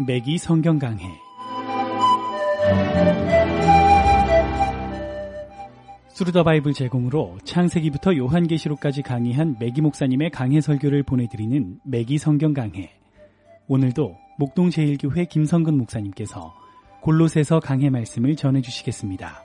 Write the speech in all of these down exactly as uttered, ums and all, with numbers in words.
매기 성경 강해. 스루더 바이블 제공으로 창세기부터 요한계시록까지 강의한 매기 목사님의 강해 설교를 보내드리는 매기 성경 강해. 오늘도 목동 제일교회 김성근 목사님께서 골로새서 강해 말씀을 전해주시겠습니다.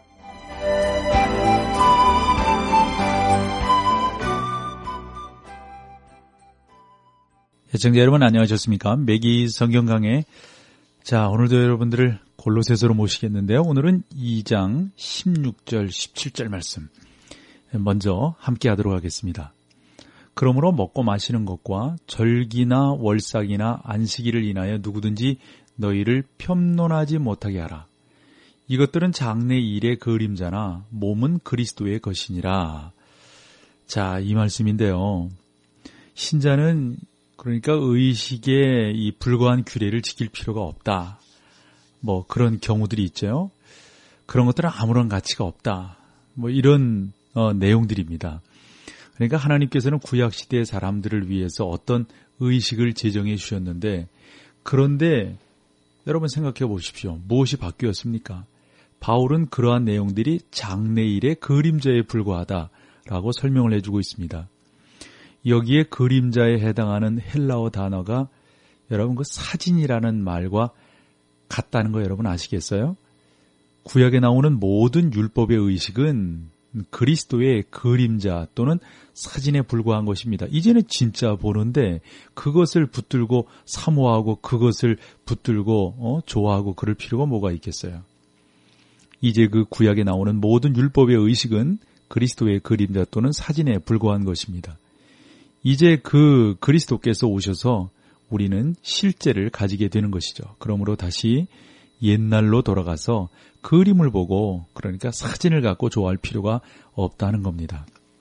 시청자 여러분 안녕하셨습니까? 매기 성경 강해. 자, 오늘도 여러분들을 골로새서로 모시겠는데요. 오늘은 이 장 십육 절 십칠 절 말씀 먼저 함께 하도록 하겠습니다. 그러므로 먹고 마시는 것과 절기나 월삭이나 안식일을 인하여 누구든지 너희를 편론하지 못하게 하라. 이것들은 장래 일의 그림자나 몸은 그리스도의 것이니라. 자, 이 말씀인데요. 신자는 그러니까 의식의 이 불과한 규례를 지킬 필요가 없다. 뭐 그런 경우들이 있죠. 그런 것들은 아무런 가치가 없다. 뭐 이런 어, 내용들입니다. 그러니까 하나님께서는 구약시대의 사람들을 위해서 어떤 의식을 제정해 주셨는데, 그런데 여러분 생각해 보십시오. 무엇이 바뀌었습니까? 바울은 그러한 내용들이 장래일의 그림자에 불과하다라고 설명을 해주고 있습니다. 여기에 그림자에 해당하는 헬라어 단어가 여러분 그 사진이라는 말과 같다는 거 여러분 아시겠어요? 구약에 나오는 모든 율법의 의식은 그리스도의 그림자 또는 사진에 불과한 것입니다. 이제는 진짜 보는데 그것을 붙들고 사모하고 그것을 붙들고 어, 좋아하고 그럴 필요가 뭐가 있겠어요? 이제 그 구약에 나오는 모든 율법의 의식은 그리스도의 그림자 또는 사진에 불과한 것입니다. 이제 그 그리스도께서 오셔서 우리는 실제를 가지게 되는 것이죠. 그러므로 다시 옛날로 돌아가서 그림을 보고, 그러니까 사진을 갖고 좋아할 필요가 없다는 겁니다.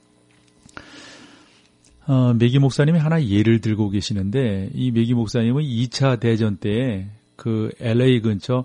어, 매기 목사님이 하나 예를 들고 계시는데, 이 매기 목사님은 이 차 대전 때에 그 엘에이 근처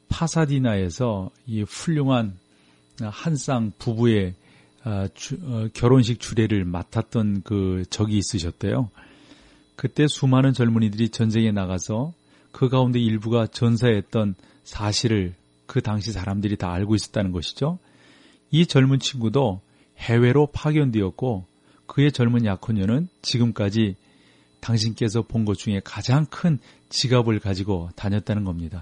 파사디나에서 이 훌륭한 한쌍 부부의 아, 주, 어, 결혼식 주례를 맡았던 그 적이 있으셨대요. 그때 수많은 젊은이들이 전쟁에 나가서 그 가운데 일부가 전사했던 사실을 그 당시 사람들이 다 알고 있었다는 것이죠. 이 젊은 친구도 해외로 파견되었고 그의 젊은 약혼녀는 지금까지 당신께서 본 것 중에 가장 큰 지갑을 가지고 다녔다는 겁니다.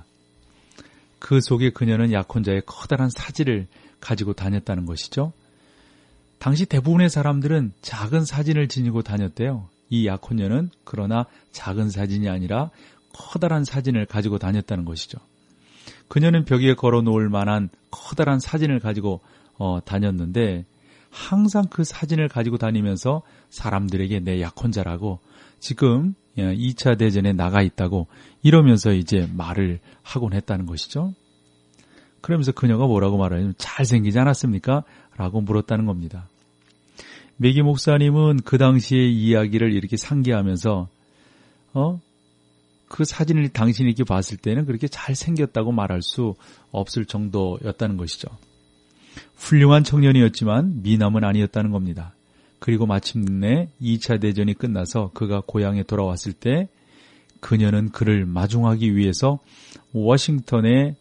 그 속에 그녀는 약혼자의 커다란 사진을 가지고 다녔다는 것이죠. 당시 대부분의 사람들은 작은 사진을 지니고 다녔대요. 이 약혼녀는 그러나 작은 사진이 아니라 커다란 사진을 가지고 다녔다는 것이죠. 그녀는 벽에 걸어놓을 만한 커다란 사진을 가지고 어, 다녔는데 항상 그 사진을 가지고 다니면서 사람들에게 내 약혼자라고 지금 이 차 대전에 나가 있다고 이러면서 이제 말을 하곤 했다는 것이죠. 그러면서 그녀가 뭐라고 말하냐면 잘생기지 않았습니까? 라고 물었다는 겁니다. 매기 목사님은 그 당시의 이야기를 이렇게 상기하면서 어? 그 사진을 당신이 이렇게 봤을 때는 그렇게 잘생겼다고 말할 수 없을 정도였다는 것이죠. 훌륭한 청년이었지만 미남은 아니었다는 겁니다. 그리고 마침내 이 차 대전이 끝나서 그가 고향에 돌아왔을 때 그녀는 그를 마중하기 위해서 워싱턴에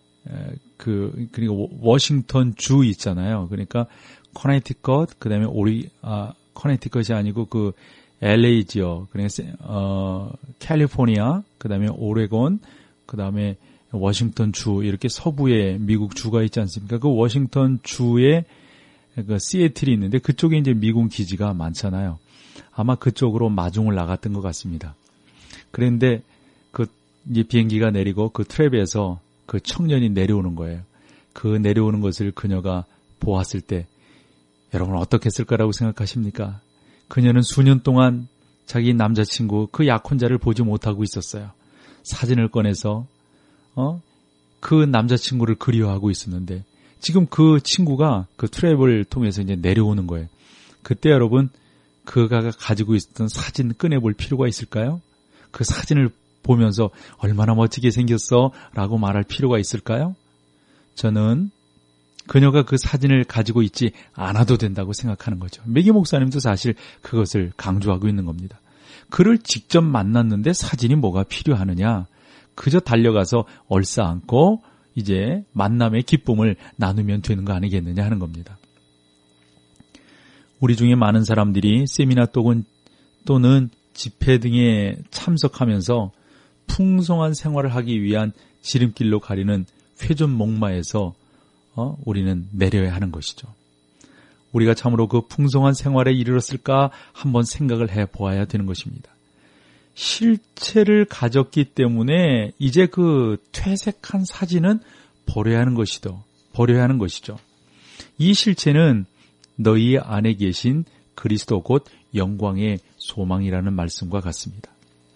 그, 그리고 워싱턴 주 있잖아요. 그러니까 커네티컷, 그 다음에 오리, 아, 커네티컷이 아니고 그 엘에이 지역, 그러니까, 어, 캘리포니아, 그 다음에 오레곤, 그 다음에 워싱턴 주, 이렇게 서부에 미국 주가 있지 않습니까? 그 워싱턴 주에 그 시애틀이 있는데 그쪽에 이제 미군 기지가 많잖아요. 아마 그쪽으로 마중을 나갔던 것 같습니다. 그런데 그 이제 비행기가 내리고 그 트랩에서 그 청년이 내려오는 거예요. 그 내려오는 것을 그녀가 보았을 때 여러분 어떻게 했을 거라고 생각하십니까? 그녀는 수년 동안 자기 남자친구 그 약혼자를 보지 못하고 있었어요. 사진을 꺼내서 어? 그 남자친구를 그리워하고 있었는데 지금 그 친구가 그 트랩을 통해서 이제 내려오는 거예요. 그때 여러분 그가 가지고 있었던 사진 꺼내볼 필요가 있을까요? 그 사진을 보면서 얼마나 멋지게 생겼어 라고 말할 필요가 있을까요? 저는 그녀가 그 사진을 가지고 있지 않아도 된다고 생각하는 거죠. 매기 목사님도 사실 그것을 강조하고 있는 겁니다. 그를 직접 만났는데 사진이 뭐가 필요하느냐? 그저 달려가서 얼싸안고 이제 만남의 기쁨을 나누면 되는 거 아니겠느냐 하는 겁니다. 우리 중에 많은 사람들이 세미나 또는, 또는 집회 등에 참석하면서 풍성한 생활을 하기 위한 지름길로 가리는 회전 목마에서 어, 우리는 내려야 하는 것이죠. 우리가 참으로 그 풍성한 생활에 이르렀을까 한번 생각을 해보아야 되는 것입니다. 실체를 가졌기 때문에 이제 그 퇴색한 사진은 버려야 하는 것이죠. 버려야 하는 것이죠. 이 실체는 너희 안에 계신 그리스도 곧 영광의 소망이라는 말씀과 같습니다.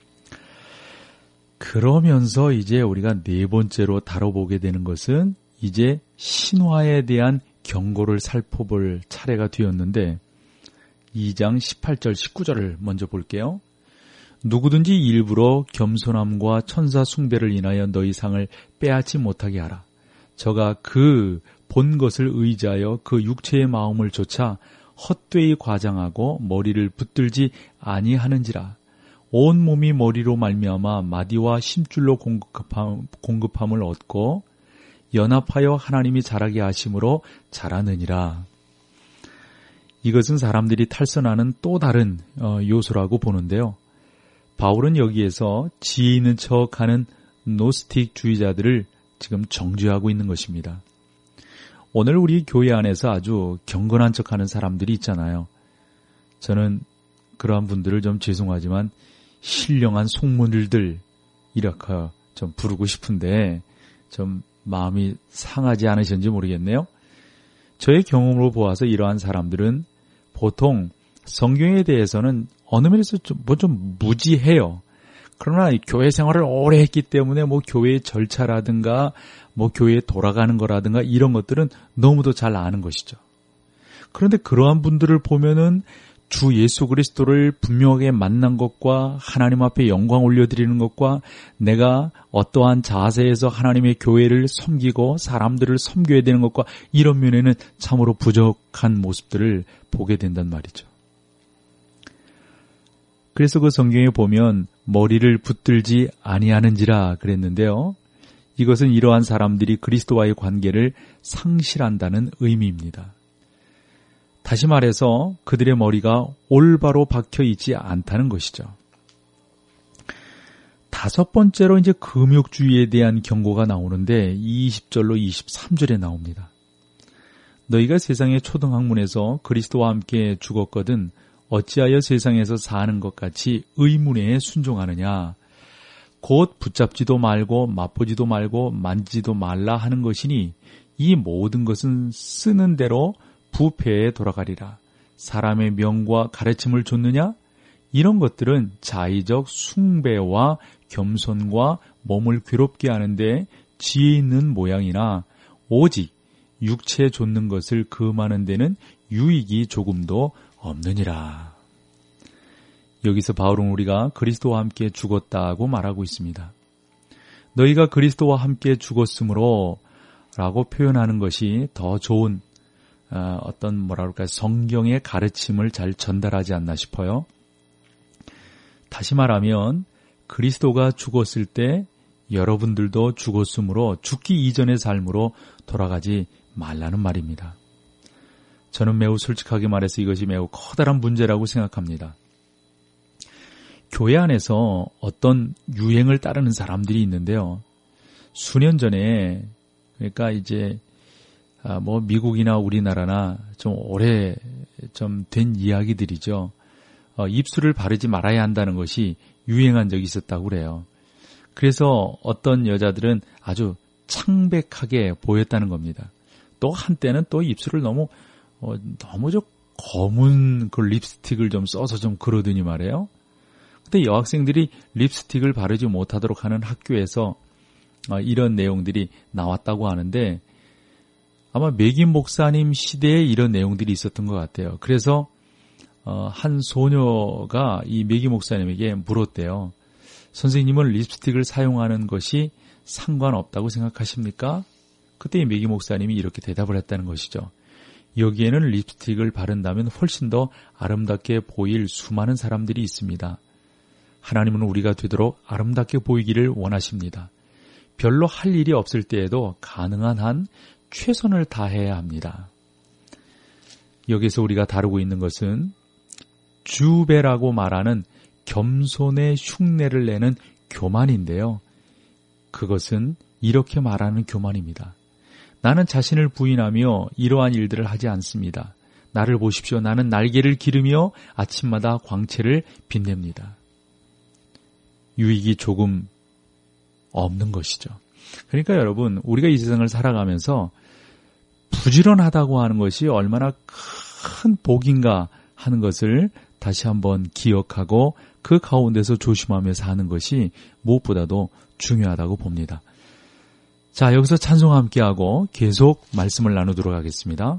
그러면서 이제 우리가 네 번째로 다뤄보게 되는 것은 이제 신화에 대한 경고를 살펴볼 차례가 되었는데 이 장 십팔 절 십구 절을 먼저 볼게요. 누구든지 일부러 겸손함과 천사 숭배를 인하여 너희 상을 빼앗지 못하게 하라. 저가 그 본 것을 의지하여 그 육체의 마음을 조차 헛되이 과장하고 머리를 붙들지 아니하는지라. 온 몸이 머리로 말미암아 마디와 심줄로 공급함, 공급함을 얻고 연합하여 하나님이 자라게 하심으로 자라느니라. 이것은 사람들이 탈선하는 또 다른 요소라고 보는데요. 바울은 여기에서 지혜 있는 척하는 노스틱 주의자들을 지금 정죄하고 있는 것입니다. 오늘 우리 교회 안에서 아주 경건한 척하는 사람들이 있잖아요. 저는 그러한 분들을 좀 죄송하지만 신령한 속물들 이렇게 좀 부르고 싶은데 좀 마음이 상하지 않으셨는지 모르겠네요. 저의 경험으로 보아서 이러한 사람들은 보통 성경에 대해서는 어느 면에서 좀, 뭐 좀 무지해요. 그러나 교회 생활을 오래 했기 때문에 뭐 교회의 절차라든가 뭐 교회에 돌아가는 거라든가 이런 것들은 너무도 잘 아는 것이죠. 그런데 그러한 분들을 보면은 주 예수 그리스도를 분명하게 만난 것과 하나님 앞에 영광 올려드리는 것과 내가 어떠한 자세에서 하나님의 교회를 섬기고 사람들을 섬겨야 되는 것과 이런 면에는 참으로 부족한 모습들을 보게 된단 말이죠. 그래서 그 성경에 보면 머리를 붙들지 아니하는지라 그랬는데요. 이것은 이러한 사람들이 그리스도와의 관계를 상실한다는 의미입니다. 다시 말해서 그들의 머리가 올바로 박혀 있지 않다는 것이죠. 다섯 번째로 이제 금욕주의에 대한 경고가 나오는데 이십 절로 이십삼 절에 나옵니다. 너희가 세상의 초등학문에서 그리스도와 함께 죽었거든 어찌하여 세상에서 사는 것 같이 의문에 순종하느냐. 곧 붙잡지도 말고 맛보지도 말고 만지지도 말라 하는 것이니 이 모든 것은 쓰는 대로 부패에 돌아가리라. 사람의 명과 가르침을 줬느냐? 이런 것들은 자의적 숭배와 겸손과 몸을 괴롭게 하는데 지혜 있는 모양이나 오직 육체에 좇는 것을 금하는 데는 유익이 조금도 없느니라. 여기서 바울은 우리가 그리스도와 함께 죽었다고 말하고 있습니다. 너희가 그리스도와 함께 죽었으므로 라고 표현하는 것이 더 좋은 어떤 뭐라 그럴까요? 성경의 가르침을 잘 전달하지 않나 싶어요. 다시 말하면 그리스도가 죽었을 때 여러분들도 죽었으므로 죽기 이전의 삶으로 돌아가지 말라는 말입니다. 저는 매우 솔직하게 말해서 이것이 매우 커다란 문제라고 생각합니다. 교회 안에서 어떤 유행을 따르는 사람들이 있는데요. 수년 전에 그러니까 이제 뭐 미국이나 우리나라나 좀 오래 좀 된 이야기들이죠. 어, 입술을 바르지 말아야 한다는 것이 유행한 적이 있었다고 그래요. 그래서 어떤 여자들은 아주 창백하게 보였다는 겁니다. 또 한때는 또 입술을 너무 어, 너무 저 검은 그 립스틱을 좀 써서 좀 그러더니 말이에요. 근데 여학생들이 립스틱을 바르지 못하도록 하는 학교에서 어, 이런 내용들이 나왔다고 하는데 아마 매기 목사님 시대에 이런 내용들이 있었던 것 같아요. 그래서 어, 한 소녀가 이 매기 목사님에게 물었대요. 선생님은 립스틱을 사용하는 것이 상관없다고 생각하십니까? 그때 이 매기 목사님이 이렇게 대답을 했다는 것이죠. 여기에는 립스틱을 바른다면 훨씬 더 아름답게 보일 수많은 사람들이 있습니다. 하나님은 우리가 되도록 아름답게 보이기를 원하십니다. 별로 할 일이 없을 때에도 가능한 한 최선을 다해야 합니다. 여기서 우리가 다루고 있는 것은 주배라고 말하는 겸손의 흉내를 내는 교만인데요. 그것은 이렇게 말하는 교만입니다. 나는 자신을 부인하며 이러한 일들을 하지 않습니다. 나를 보십시오. 나는 날개를 기르며 아침마다 광채를 빛냅니다. 유익이 조금 없는 것이죠. 그러니까 여러분, 우리가 이 세상을 살아가면서 부지런하다고 하는 것이 얼마나 큰 복인가 하는 것을 다시 한번 기억하고 그 가운데서 조심하며 사는 것이 무엇보다도 중요하다고 봅니다. 자, 여기서 찬송 함께하고 계속 말씀을 나누도록 하겠습니다.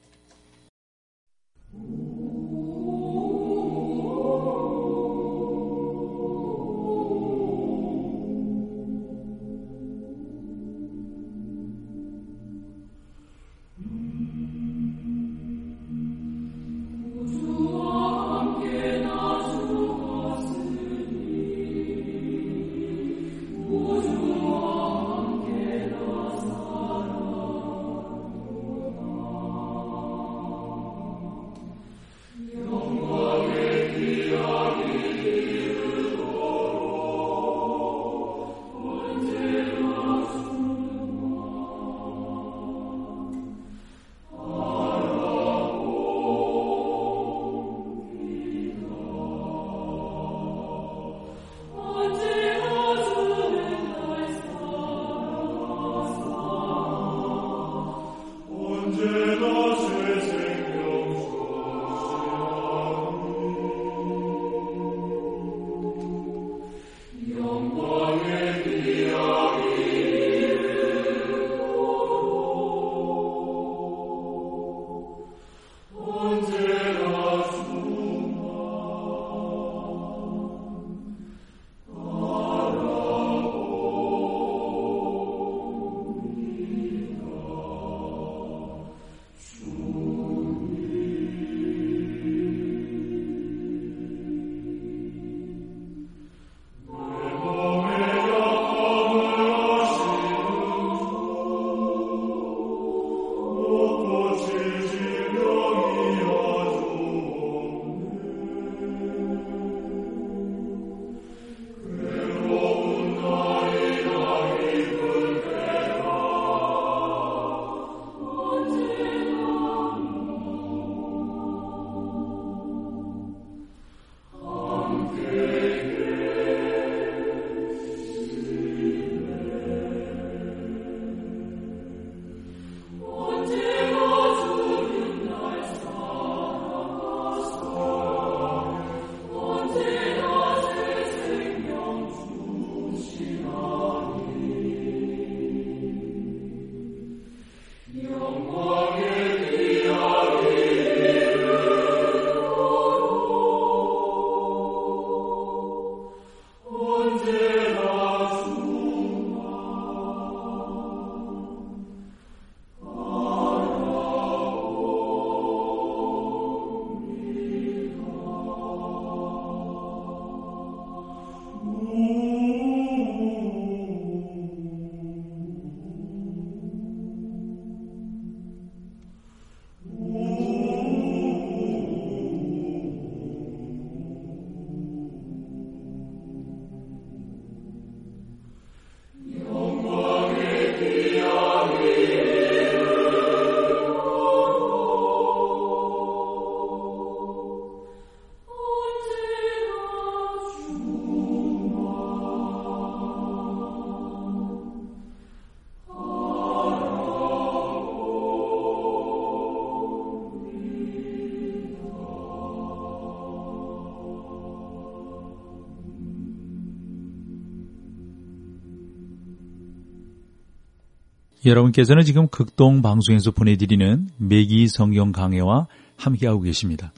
여러분께서는 지금 극동 방송에서 보내드리는 매기 성경 강해와 함께하고 계십니다.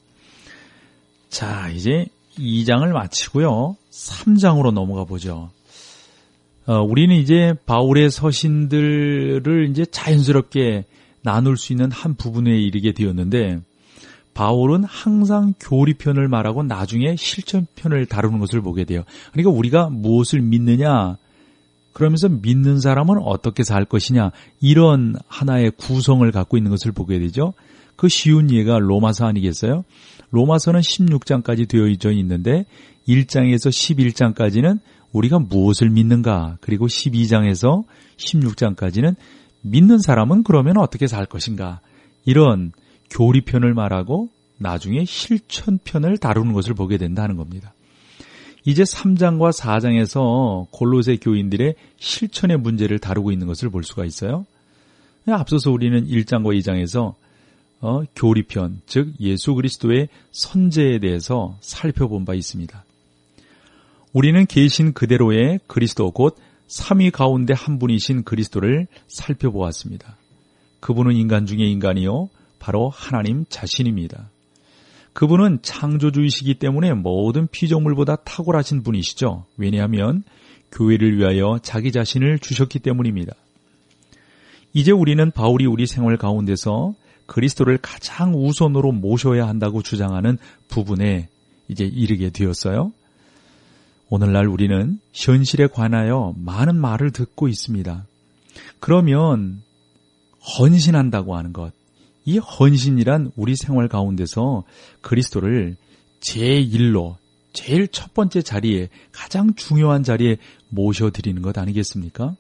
자, 이제 이 장을 마치고요. 삼 장으로 넘어가 보죠. 어, 우리는 이제 바울의 서신들을 이제 자연스럽게 나눌 수 있는 한 부분에 이르게 되었는데, 바울은 항상 교리편을 말하고 나중에 실천편을 다루는 것을 보게 돼요. 그러니까 우리가 무엇을 믿느냐, 그러면서 믿는 사람은 어떻게 살 것이냐, 이런 하나의 구성을 갖고 있는 것을 보게 되죠. 그 쉬운 예가 로마서 아니겠어요? 로마서는 십육 장까지 되어 있는데 일 장에서 십일 장까지는 우리가 무엇을 믿는가, 그리고 십이 장에서 십육 장까지는 믿는 사람은 그러면 어떻게 살 것인가, 이런 교리편을 말하고 나중에 실천편을 다루는 것을 보게 된다는 겁니다. 이제 삼 장과 사 장에서 골로새 교인들의 실천의 문제를 다루고 있는 것을 볼 수가 있어요. 앞서서 우리는 일 장과 이 장에서 어, 교리편, 즉 예수 그리스도의 선제에 대해서 살펴본 바 있습니다. 우리는 계신 그대로의 그리스도, 곧 삼위 가운데 한 분이신 그리스도를 살펴보았습니다. 그분은 인간 중에 인간이요, 바로 하나님 자신입니다. 그분은 창조주이시기 때문에 모든 피조물보다 탁월하신 분이시죠. 왜냐하면 교회를 위하여 자기 자신을 주셨기 때문입니다. 이제 우리는 바울이 우리 생활 가운데서 그리스도를 가장 우선으로 모셔야 한다고 주장하는 부분에 이제 이르게 되었어요. 오늘날 우리는 현실에 관하여 많은 말을 듣고 있습니다. 그러면 헌신한다고 하는 것, 이 헌신이란 우리 생활 가운데서 그리스도를 제일로, 제일 첫 번째 자리에, 가장 중요한 자리에 모셔드리는 것 아니겠습니까?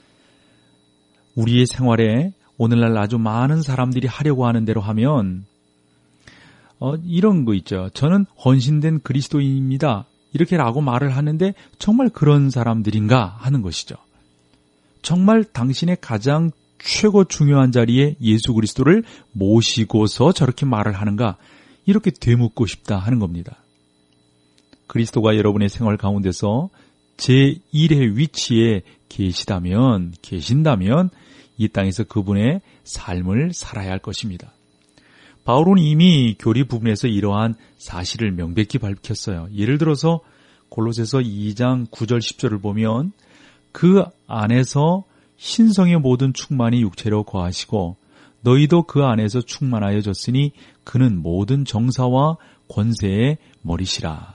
우리의 생활에 오늘날 아주 많은 사람들이 하려고 하는 대로 하면 어, 이런 거 있죠. 저는 헌신된 그리스도인입니다. 이렇게라고 말을 하는데 정말 그런 사람들인가 하는 것이죠. 정말 당신의 가장 최고 중요한 자리에 예수 그리스도를 모시고서 저렇게 말을 하는가, 이렇게 되묻고 싶다 하는 겁니다. 그리스도가 여러분의 생활 가운데서 제일의 위치에 계시다면, 계신다면 이 땅에서 그분의 삶을 살아야 할 것입니다. 바울은 이미 교리 부분에서 이러한 사실을 명백히 밝혔어요. 예를 들어서 골로새서 이 장 구 절 십 절을 보면 그 안에서 신성의 모든 충만이 육체로 거하시고 너희도 그 안에서 충만하여졌으니 그는 모든 정사와 권세의 머리시라.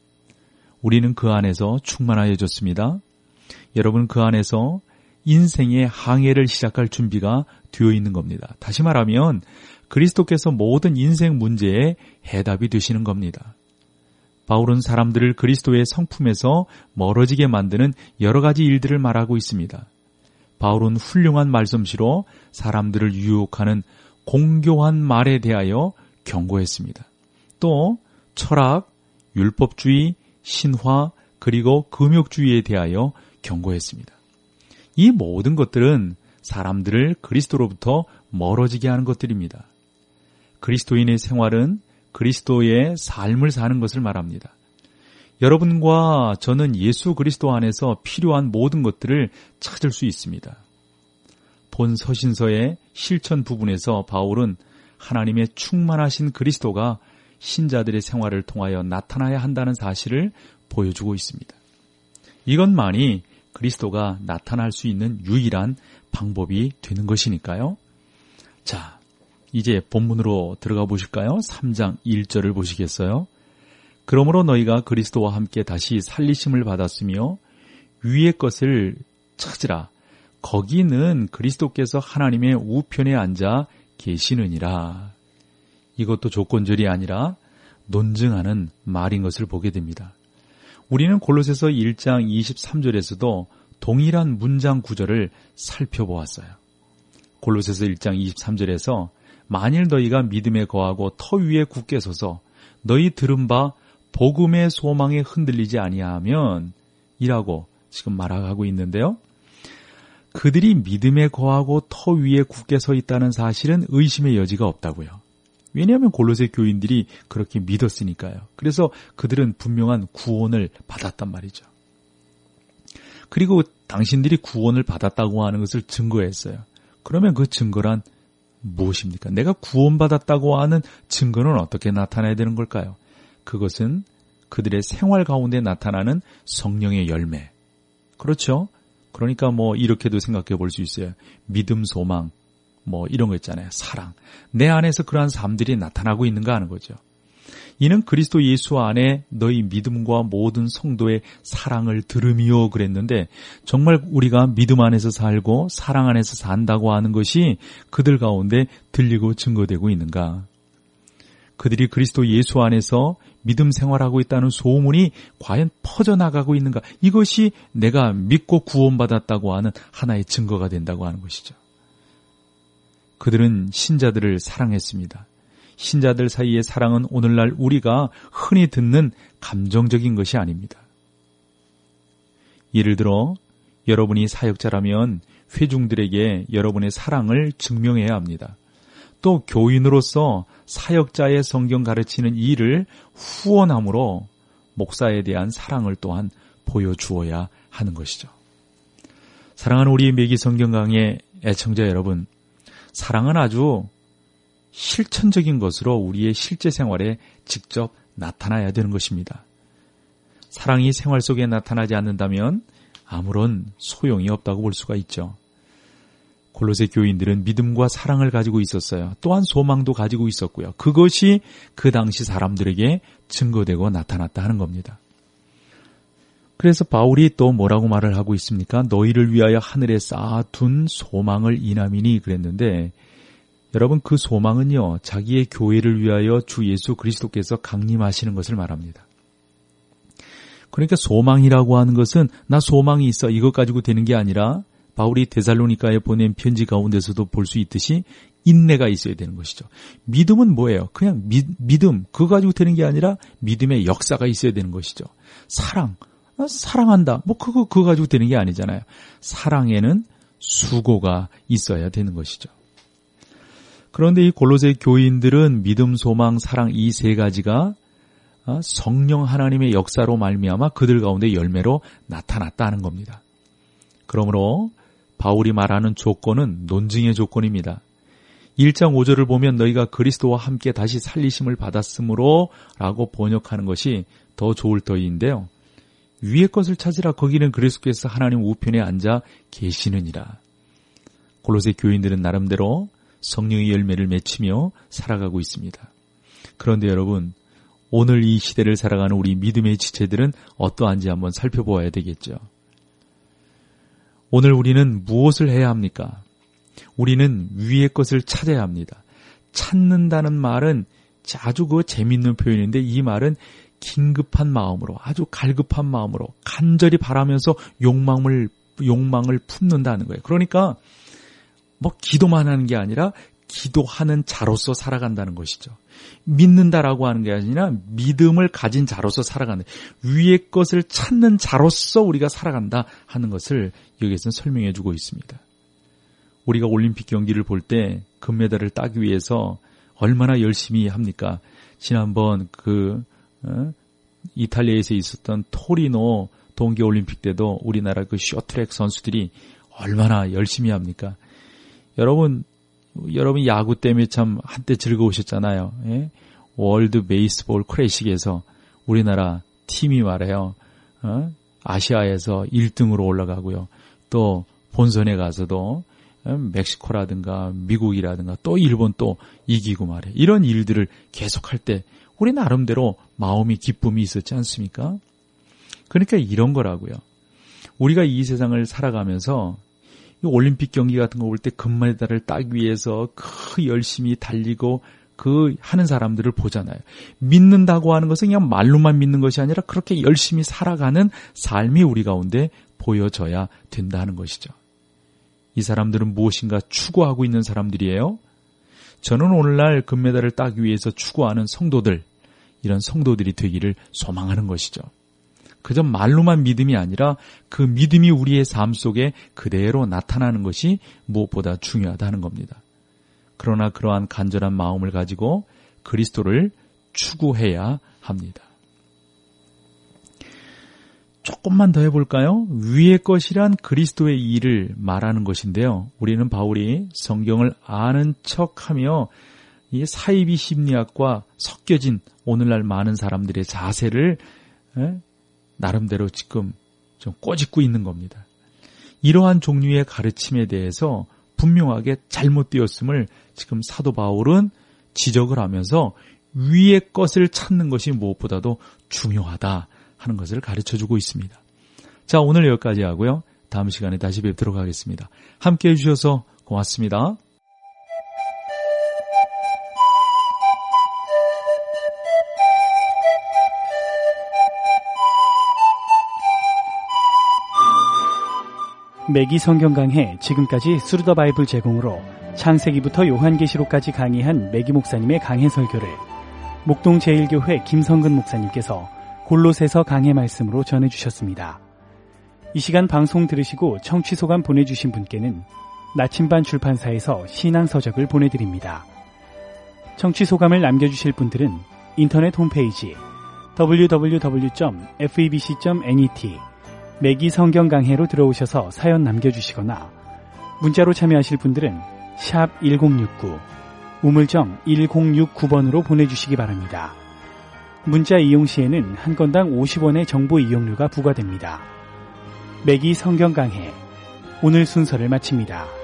우리는 그 안에서 충만하여졌습니다. 여러분, 그 안에서 인생의 항해를 시작할 준비가 되어 있는 겁니다. 다시 말하면 그리스도께서 모든 인생 문제에 해답이 되시는 겁니다. 바울은 사람들을 그리스도의 성품에서 멀어지게 만드는 여러 가지 일들을 말하고 있습니다. 바울은 훌륭한 말솜씨로 사람들을 유혹하는 공교한 말에 대하여 경고했습니다. 또 철학, 율법주의, 신화, 그리고 금욕주의에 대하여 경고했습니다. 이 모든 것들은 사람들을 그리스도로부터 멀어지게 하는 것들입니다. 그리스도인의 생활은 그리스도의 삶을 사는 것을 말합니다. 여러분과 저는 예수 그리스도 안에서 필요한 모든 것들을 찾을 수 있습니다. 본 서신서의 실천 부분에서 바울은 하나님의 충만하신 그리스도가 신자들의 생활을 통하여 나타나야 한다는 사실을 보여주고 있습니다. 이것만이 그리스도가 나타날 수 있는 유일한 방법이 되는 것이니까요. 자, 이제 본문으로 들어가 보실까요? 삼 장 일 절을 보시겠어요? 그러므로 너희가 그리스도와 함께 다시 살리심을 받았으며 위의 것을 찾으라. 거기는 그리스도께서 하나님의 우편에 앉아 계시느니라. 이것도 조건절이 아니라 논증하는 말인 것을 보게 됩니다. 우리는 골로새서 일 장 이십삼 절에서도 동일한 문장 구절을 살펴보았어요. 골로새서 일 장 이십삼 절에서 만일 너희가 믿음에 거하고 터 위에 굳게 서서 너희 들은 바 복음의 소망에 흔들리지 아니하면 이라고 지금 말하고 있는데요. 그들이 믿음에 거하고 터 위에 굳게 서 있다는 사실은 의심의 여지가 없다고요. 왜냐하면 골로새 교인들이 그렇게 믿었으니까요. 그래서 그들은 분명한 구원을 받았단 말이죠. 그리고 당신들이 구원을 받았다고 하는 것을 증거했어요. 그러면 그 증거란 무엇입니까? 내가 구원받았다고 하는 증거는 어떻게 나타나야 되는 걸까요? 그것은 그들의 생활 가운데 나타나는 성령의 열매. 그렇죠? 그러니까 뭐 이렇게도 생각해 볼 수 있어요. 믿음, 소망, 뭐 이런 거 있잖아요. 사랑. 내 안에서 그러한 삶들이 나타나고 있는가 하는 거죠. 이는 그리스도 예수 안에 너희 믿음과 모든 성도의 사랑을 들음이요 그랬는데 정말 우리가 믿음 안에서 살고 사랑 안에서 산다고 하는 것이 그들 가운데 들리고 증거되고 있는가? 그들이 그리스도 예수 안에서 믿음 생활하고 있다는 소문이 과연 퍼져나가고 있는가? 이것이 내가 믿고 구원받았다고 하는 하나의 증거가 된다고 하는 것이죠. 그들은 신자들을 사랑했습니다. 신자들 사이의 사랑은 오늘날 우리가 흔히 듣는 감정적인 것이 아닙니다. 예를 들어 여러분이 사역자라면 회중들에게 여러분의 사랑을 증명해야 합니다. 또 교인으로서 사역자의 성경 가르치는 일을 후원함으로 목사에 대한 사랑을 또한 보여주어야 하는 것이죠. 사랑하는 우리 매기 성경 강의 애청자 여러분, 사랑은 아주 실천적인 것으로 우리의 실제 생활에 직접 나타나야 되는 것입니다. 사랑이 생활 속에 나타나지 않는다면 아무런 소용이 없다고 볼 수가 있죠. 골로새 교인들은 믿음과 사랑을 가지고 있었어요. 또한 소망도 가지고 있었고요. 그것이 그 당시 사람들에게 증거되고 나타났다 하는 겁니다. 그래서 바울이 또 뭐라고 말을 하고 있습니까? 너희를 위하여 하늘에 쌓아둔 소망을 인함이니 그랬는데 여러분 그 소망은요. 자기의 교회를 위하여 주 예수 그리스도께서 강림하시는 것을 말합니다. 그러니까 소망이라고 하는 것은 나 소망이 있어 이것 가지고 되는 게 아니라 바울이 데살로니가에 보낸 편지 가운데서도 볼 수 있듯이 인내가 있어야 되는 것이죠. 믿음은 뭐예요? 그냥 미, 믿음 그거 가지고 되는 게 아니라 믿음의 역사가 있어야 되는 것이죠. 사랑 사랑한다 뭐 그거 그거 가지고 되는 게 아니잖아요. 사랑에는 수고가 있어야 되는 것이죠. 그런데 이 골로새 교인들은 믿음, 소망, 사랑 이 세 가지가 성령 하나님의 역사로 말미암아 그들 가운데 열매로 나타났다는 겁니다. 그러므로 바울이 말하는 조건은 논증의 조건입니다. 일 장 오 절을 보면 너희가 그리스도와 함께 다시 살리심을 받았으므로 라고 번역하는 것이 더 좋을 터인데요. 위의 것을 찾으라 거기는 그리스도께서 하나님 우편에 앉아 계시느니라. 골로새 교인들은 나름대로 성령의 열매를 맺히며 살아가고 있습니다. 그런데 여러분 오늘 이 시대를 살아가는 우리 믿음의 지체들은 어떠한지 한번 살펴보아야 되겠죠. 오늘 우리는 무엇을 해야 합니까? 우리는 위의 것을 찾아야 합니다. 찾는다는 말은 아주 그 재밌는 표현인데 이 말은 긴급한 마음으로 아주 갈급한 마음으로 간절히 바라면서 욕망을 욕망을 품는다는 거예요. 그러니까 뭐 기도만 하는 게 아니라 기도하는 자로서 살아간다는 것이죠. 믿는다라고 하는 게 아니라 믿음을 가진 자로서 살아가는 위의 것을 찾는 자로서 우리가 살아간다 하는 것을 여기에서는 설명해 주고 있습니다. 우리가 올림픽 경기를 볼 때 금메달을 따기 위해서 얼마나 열심히 합니까? 지난번 그 어? 이탈리아에서 있었던 토리노 동계올림픽 때도 우리나라 그 쇼트트랙 선수들이 얼마나 열심히 합니까? 여러분 여러분 야구 때문에 참 한때 즐거우셨잖아요. 예? 월드 베이스볼 클래식에서 우리나라 팀이 말해요. 어? 아시아에서 일 등으로 올라가고요. 또 본선에 가서도 멕시코라든가 미국이라든가 또 일본 또 이기고 말이에요. 이런 일들을 계속할 때 우리 나름대로 마음이 기쁨이 있었지 않습니까? 그러니까 이런 거라고요. 우리가 이 세상을 살아가면서 올림픽 경기 같은 거 볼 때 금메달을 따기 위해서 그 열심히 달리고 그 하는 사람들을 보잖아요. 믿는다고 하는 것은 그냥 말로만 믿는 것이 아니라 그렇게 열심히 살아가는 삶이 우리 가운데 보여져야 된다는 것이죠. 이 사람들은 무엇인가 추구하고 있는 사람들이에요. 저는 오늘날 금메달을 따기 위해서 추구하는 성도들, 이런 성도들이 되기를 소망하는 것이죠. 그저 말로만 믿음이 아니라 그 믿음이 우리의 삶 속에 그대로 나타나는 것이 무엇보다 중요하다는 겁니다. 그러나 그러한 간절한 마음을 가지고 그리스도를 추구해야 합니다. 조금만 더 해볼까요? 위의 것이란 그리스도의 일을 말하는 것인데요. 우리는 바울이 성경을 아는 척하며 이 사이비 심리학과 섞여진 오늘날 많은 사람들의 자세를 나름대로 지금 좀 꼬집고 있는 겁니다. 이러한 종류의 가르침에 대해서 분명하게 잘못되었음을 지금 사도 바울은 지적을 하면서 위의 것을 찾는 것이 무엇보다도 중요하다 하는 것을 가르쳐주고 있습니다. 자, 오늘 여기까지 하고요. 다음 시간에 다시 뵙도록 하겠습니다. 함께해 주셔서 고맙습니다. 매기 성경 강해, 지금까지 스루 더 바이블 제공으로 창세기부터 요한계시록까지 강의한 매기 목사님의 강해 설교를 목동 제일교회 김성근 목사님께서 골로새서 강해 말씀으로 전해주셨습니다. 이 시간 방송 들으시고 청취 소감 보내주신 분께는 나침반 출판사에서 신앙서적을 보내드립니다. 청취 소감을 남겨주실 분들은 인터넷 홈페이지 더블유 더블유 더블유 점 에프이비씨 점 넷 매기 성경 강해로 들어오셔서 사연 남겨주시거나 문자로 참여하실 분들은 샵 일공육구 우물정 일공육구 번으로 보내주시기 바랍니다. 문자 이용 시에는 한 건당 오십 원의 정보 이용료가 부과됩니다. 매기 성경 강해, 오늘 순서를 마칩니다.